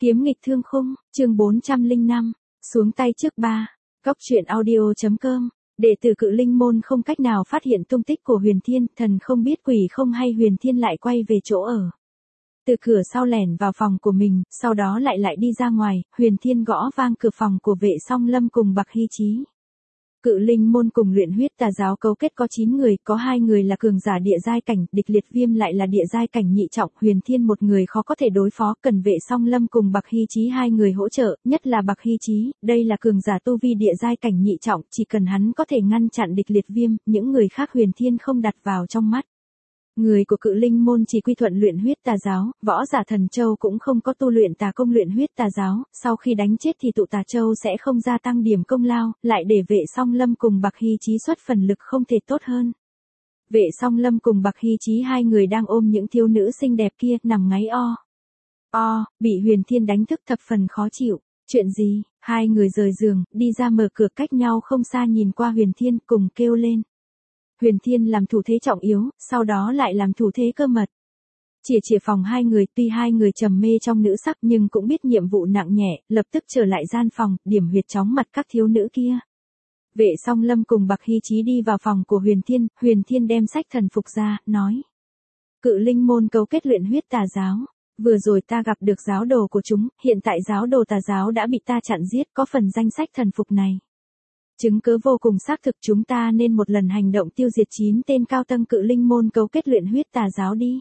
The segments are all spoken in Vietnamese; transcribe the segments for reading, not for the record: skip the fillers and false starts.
Kiếm nghịch thương khung, chương 405, xuống tay trước ba. Góc truyện audio.com. Đệ tử Cự Linh môn không cách nào phát hiện tung tích của Huyền Thiên, thần không biết quỷ không hay Huyền Thiên lại quay về chỗ ở. Từ cửa sau lẻn vào phòng của mình, sau đó lại đi ra ngoài, Huyền Thiên gõ vang cửa phòng của Vệ Song Lâm cùng Bạc Hy Chí. Cự Linh môn cùng Luyện Huyết Tà giáo cấu kết có 9 người, có 2 người là cường giả địa giai cảnh, Địch Liệt Viêm lại là địa giai cảnh nhị trọng, Huyền Thiên một người khó có thể đối phó, cần Vệ Song Lâm cùng Bạc Hy Chí 2 người hỗ trợ, nhất là Bạc Hy Chí, đây là cường giả tu vi địa giai cảnh nhị trọng, chỉ cần hắn có thể ngăn chặn Địch Liệt Viêm, những người khác Huyền Thiên không đặt vào trong mắt. Người của Cự Linh môn chỉ quy thuận Luyện Huyết Tà giáo, võ giả Thần Châu cũng không có tu luyện tà công Luyện Huyết Tà giáo, sau khi đánh chết thì tụ Tà Châu sẽ không gia tăng điểm công lao, lại để Vệ Song Lâm cùng Bạc Hy Chí xuất phần lực không thể tốt hơn. Vệ Song Lâm cùng Bạc Hy Chí 2 người đang ôm những thiếu nữ xinh đẹp kia, nằm ngáy bị Huyền Thiên đánh thức thập phần khó chịu. Chuyện gì? 2 người rời giường, đi ra mở cửa cách nhau không xa nhìn qua Huyền Thiên cùng kêu lên. Huyền Thiên làm thủ thế trọng yếu, sau đó lại làm thủ thế cơ mật. Chìa phòng 2 người, tuy 2 người trầm mê trong nữ sắc nhưng cũng biết nhiệm vụ nặng nhẹ, lập tức trở lại gian phòng, điểm huyệt chóng mặt các thiếu nữ kia. Vệ Song Lâm cùng Bạc Hy Chí đi vào phòng của Huyền Thiên đem sách thần phục ra, nói. Cự Linh môn cấu kết Luyện Huyết Tà giáo. Vừa rồi ta gặp được giáo đồ của chúng, hiện tại giáo đồ Tà giáo đã bị ta chặn giết, có phần danh sách thần phục này. Chứng cứ vô cùng xác thực, chúng ta nên một lần hành động tiêu diệt 9 tên cao tầng Cự Linh môn cấu kết Luyện Huyết Tà giáo đi.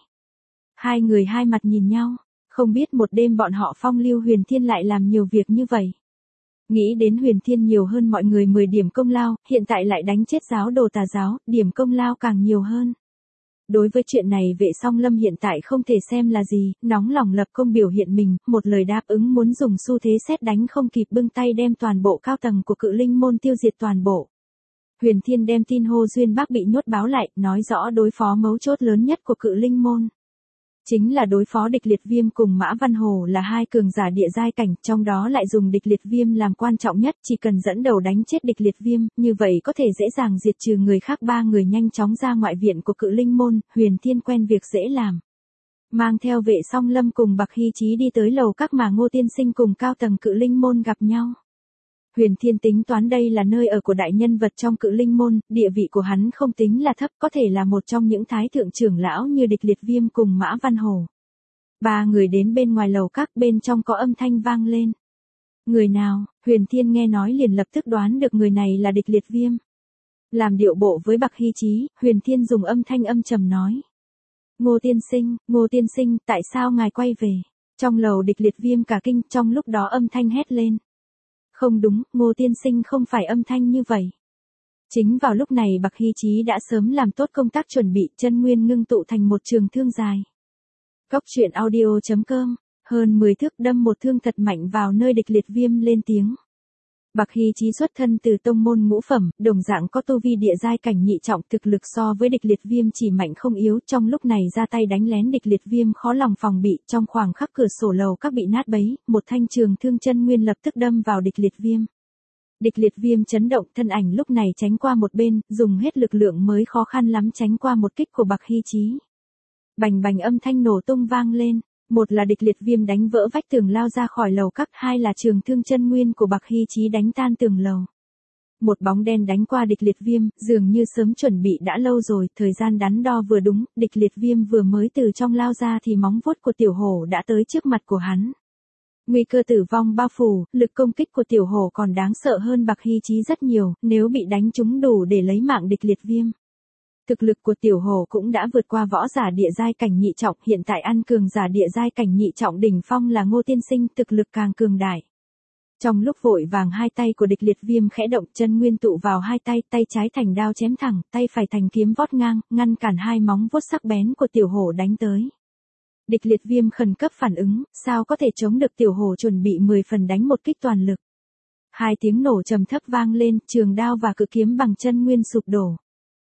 2 người hai mặt nhìn nhau, không biết một đêm bọn họ phong lưu Huyền Thiên lại làm nhiều việc như vậy. Nghĩ đến Huyền Thiên nhiều hơn mọi người 10 điểm công lao, hiện tại lại đánh chết giáo đồ Tà giáo, điểm công lao càng nhiều hơn. Đối với chuyện này Vệ Song Lâm hiện tại không thể xem là gì, nóng lòng lập công biểu hiện mình, một lời đáp ứng muốn dùng xu thế sét đánh không kịp bưng tay đem toàn bộ cao tầng của Cự Linh môn tiêu diệt toàn bộ. Huyền Thiên đem tin Hồ Duyên Bác bị nhốt báo lại, nói rõ đối phó mấu chốt lớn nhất của Cự Linh môn. Chính là đối phó Địch Liệt Viêm cùng Mã Văn Hồ là 2 cường giả địa giai cảnh, trong đó lại dùng Địch Liệt Viêm làm quan trọng nhất, chỉ cần dẫn đầu đánh chết Địch Liệt Viêm, như vậy có thể dễ dàng diệt trừ người khác. 3 người nhanh chóng ra ngoại viện của Cự Linh môn, Huyền Thiên quen việc dễ làm. Mang theo Vệ Song Lâm cùng Bạc Hy Chí đi tới lầu các mà Ngô Tiên Sinh cùng cao tầng Cự Linh môn gặp nhau. Huyền Thiên tính toán đây là nơi ở của đại nhân vật trong Cự Linh môn, địa vị của hắn không tính là thấp, có thể là một trong những thái thượng trưởng lão như Địch Liệt Viêm cùng Mã Văn Hồ. 3 người đến bên ngoài lầu các, bên trong có âm thanh vang lên. Người nào? Huyền Thiên nghe nói liền lập tức đoán được người này là Địch Liệt Viêm. Làm điệu bộ với Bạc Hy Chí, Huyền Thiên dùng âm thanh âm trầm nói. Ngô Tiên Sinh, tại sao ngài quay về? Trong lầu Địch Liệt Viêm cả kinh, trong lúc đó âm thanh hét lên. Không đúng, Ngô Tiên Sinh không phải âm thanh như vậy. Chính vào lúc này Bạc Hy Chí đã sớm làm tốt công tác chuẩn bị, chân nguyên ngưng tụ thành một trường thương dài. Góc truyện audio.com, hơn 10 thước đâm một thương thật mạnh vào nơi Địch Liệt Viêm lên tiếng. Bạc Hy Chí xuất thân từ tông môn ngũ phẩm, đồng dạng có tu vi địa giai cảnh nhị trọng, thực lực so với Địch Liệt Viêm chỉ mạnh không yếu, trong lúc này ra tay đánh lén Địch Liệt Viêm khó lòng phòng bị, trong khoảng khắc cửa sổ lầu các bị nát bấy, một thanh trường thương chân nguyên lập tức đâm vào Địch Liệt Viêm. Địch Liệt Viêm chấn động, thân ảnh lúc này tránh qua một bên, dùng hết lực lượng mới khó khăn lắm tránh qua một kích của Bạc Hy Chí. Bành bành âm thanh nổ tung vang lên. Một là Địch Liệt Viêm đánh vỡ vách tường lao ra khỏi lầu các, 2 là trường thương chân nguyên của Bạc Hy Chí đánh tan tường lầu. Một bóng đen đánh qua Địch Liệt Viêm, dường như sớm chuẩn bị đã lâu rồi, thời gian đắn đo vừa đúng, Địch Liệt Viêm vừa mới từ trong lao ra thì móng vuốt của tiểu hổ đã tới trước mặt của hắn. Nguy cơ tử vong bao phủ, lực công kích của tiểu hổ còn đáng sợ hơn Bạc Hy Chí rất nhiều, nếu bị đánh trúng đủ để lấy mạng Địch Liệt Viêm. Thực lực của tiểu hổ cũng đã vượt qua võ giả địa giai cảnh nhị trọng, hiện tại ăn cường giả địa giai cảnh nhị trọng đỉnh phong là Ngô Tiên Sinh, thực lực càng cường đại. Trong lúc vội vàng 2 tay của Địch Liệt Viêm khẽ động, chân nguyên tụ vào 2 tay, tay trái thành đao chém thẳng, tay phải thành kiếm vót ngang, ngăn cản 2 móng vuốt sắc bén của tiểu hổ đánh tới. Địch Liệt Viêm khẩn cấp phản ứng, sao có thể chống được tiểu hổ chuẩn bị 10 phần đánh một kích toàn lực. 2 tiếng nổ trầm thấp vang lên, trường đao và cự kiếm bằng chân nguyên sụp đổ.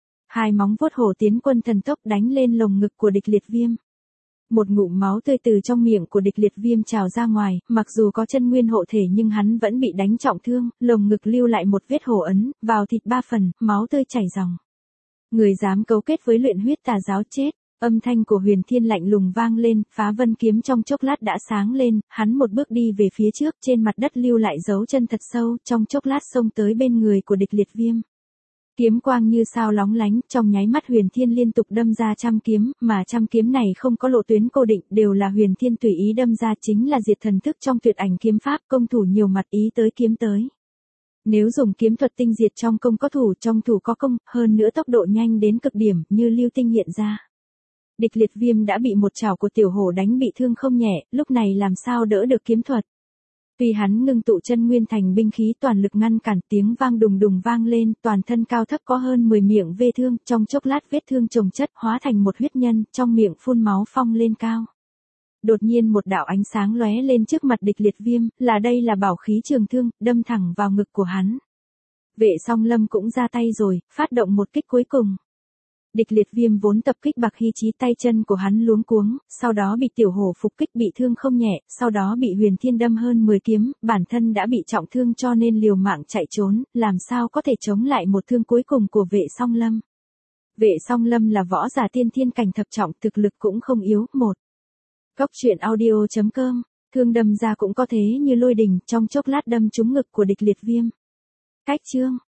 2 móng vuốt hổ tiến quân thần tốc đánh lên lồng ngực của Địch Liệt Viêm. Một ngụm máu tươi từ trong miệng của Địch Liệt Viêm trào ra ngoài, mặc dù có chân nguyên hộ thể nhưng hắn vẫn bị đánh trọng thương, lồng ngực lưu lại một vết hổ ấn, vào thịt 3 phần, máu tươi chảy ròng. Người dám cấu kết với Luyện Huyết Tà giáo chết. Âm thanh của Huyền Thiên lạnh lùng vang lên, Phá Vân kiếm trong chốc lát đã sáng lên, hắn một bước đi về phía trước, trên mặt đất lưu lại dấu chân thật sâu, trong chốc lát xông tới bên người của Địch Liệt Viêm. Kiếm quang như sao lóng lánh, trong nháy mắt Huyền Thiên liên tục đâm ra trăm kiếm, mà trăm kiếm này không có lộ tuyến cố định, đều là Huyền Thiên tùy ý đâm ra, chính là diệt thần thức trong tuyệt ảnh kiếm pháp, công thủ nhiều mặt ý tới kiếm tới. Nếu dùng kiếm thuật tinh diệt trong công có thủ, trong thủ có công, hơn nữa tốc độ nhanh đến cực điểm, như lưu tinh hiện ra. Địch Liệt Viêm đã bị một chảo của tiểu hổ đánh bị thương không nhẹ, lúc này làm sao đỡ được kiếm thuật. Tuy hắn ngưng tụ chân nguyên thành binh khí toàn lực ngăn cản, tiếng vang đùng đùng vang lên, toàn thân cao thấp có hơn 10 miệng vết thương, trong chốc lát vết thương chồng chất hóa thành một huyết nhân, trong miệng phun máu phong lên cao. Đột nhiên một đạo ánh sáng lóe lên trước mặt Địch Liệt Viêm, là đây là bảo khí trường thương, đâm thẳng vào ngực của hắn. Vệ Song Lâm cũng ra tay rồi, phát động một kích cuối cùng. Địch Liệt Viêm vốn tập kích Bạc Hy Chí, tay chân của hắn luống cuống, sau đó bị tiểu hổ phục kích bị thương không nhẹ, sau đó bị Huyền Thiên đâm hơn 10 kiếm, bản thân đã bị trọng thương cho nên liều mạng chạy trốn, làm sao có thể chống lại một thương cuối cùng của Vệ Song Lâm. Vệ Song Lâm là võ giả tiên thiên cảnh thập trọng, thực lực cũng không yếu. Góc truyện audio.com, thương đâm ra cũng có thế như lôi đình, trong chốc lát đâm trúng ngực của Địch Liệt Viêm. Cách chương